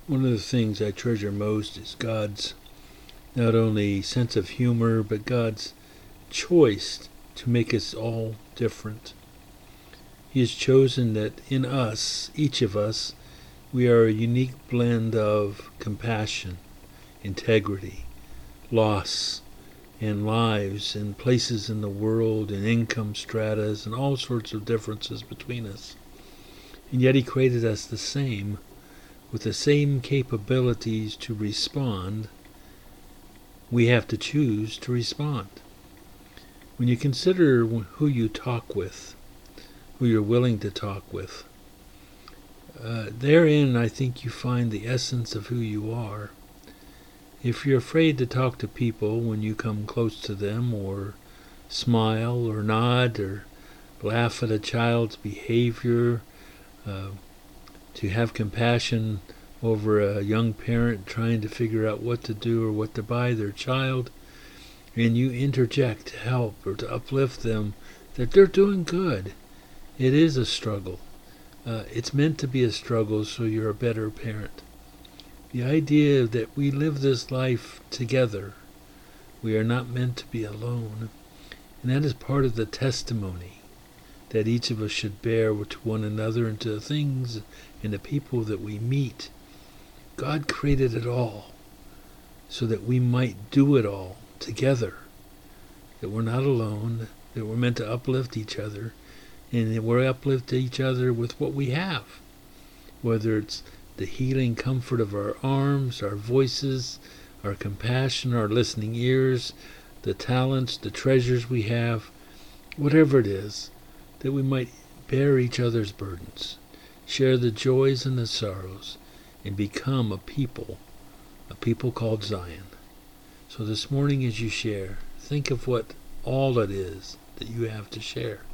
One of the things I treasure most is God's not only sense of humor, but God's choice to make us all different. He has chosen that in us, each of us, we are a unique blend of compassion, integrity, loss, and lives, and places in the world, and income stratas, and all sorts of differences between us. And yet He created us the same, with the same capabilities to respond. We have to choose to respond. When you consider who you talk with, who you're willing to talk with, therein I think you find the essence of who you are. If you're afraid to talk to people when you come close to them, or smile or nod or laugh at a child's behavior, to have compassion over a young parent trying to figure out what to do or what to buy their child, and you interject to help or to uplift them, that they're doing good. It is a struggle. It's meant to be a struggle so you're a better parent. The idea that we live this life together. We are not meant to be alone. And that is part of the testimony that each of us should bear to one another and to the things and the people that we meet. God created it all so that we might do it all together. That we're not alone, that we're meant to uplift each other, and that we're uplift each other with what we have. Whether it's the healing comfort of our arms, our voices, our compassion, our listening ears, the talents, the treasures we have, whatever it is, that we might bear each other's burdens, share the joys and the sorrows, and become a people called Zion. So this morning as you share, think of what all it is that you have to share.